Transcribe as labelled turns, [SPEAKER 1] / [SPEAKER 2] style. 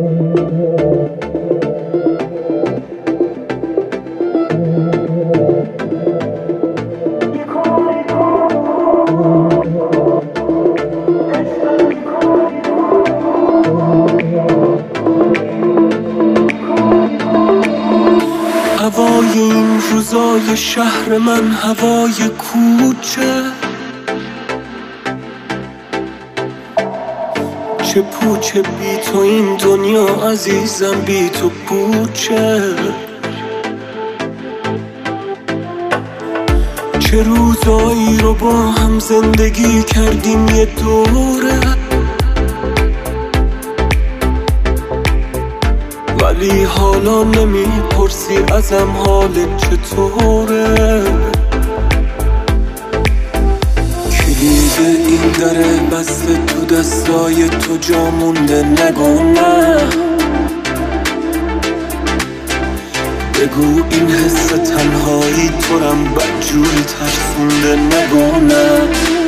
[SPEAKER 1] هوای این روزای شهر من، هوای کوچه، چه پوچه بی تو این دنیا عزیزم، بی تو پوچه. چه روزایی رو با هم زندگی کردیم یه دوره، ولی حالا نمیپرسی ازم حالت چطوره. کلید این دره بسته تو دستای تو، جا مونده نگو نه، بگو این حس تنهایی تو رم بدجوری ترسونده، نگو نه.